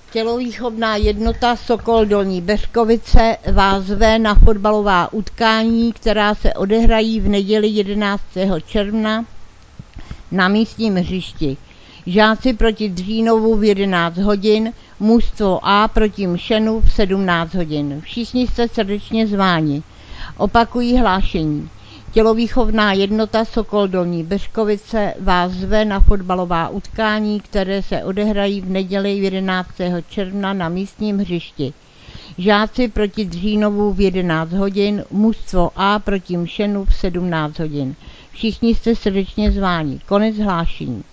Tělovýchovná jednota Sokol Dolní Beřkovice vás zve na fotbalová utkání, která se odehrají v neděli 11. června na místním hřišti. Žáci proti Dřínovu v 11 hodin, mužstvo A proti Mšenu v 17 hodin. Všichni jste srdečně zváni. Opakují hlášení. Tělovýchovná jednota Sokol Dolní Beřkovice vás zve na fotbalová utkání, které se odehrají v neděli 11. června na místním hřišti. Žáci proti Dřínovu v 11 hodin, mužstvo A proti Mšenu v 17 hodin. Všichni jste srdečně zváni. Konec hlášení.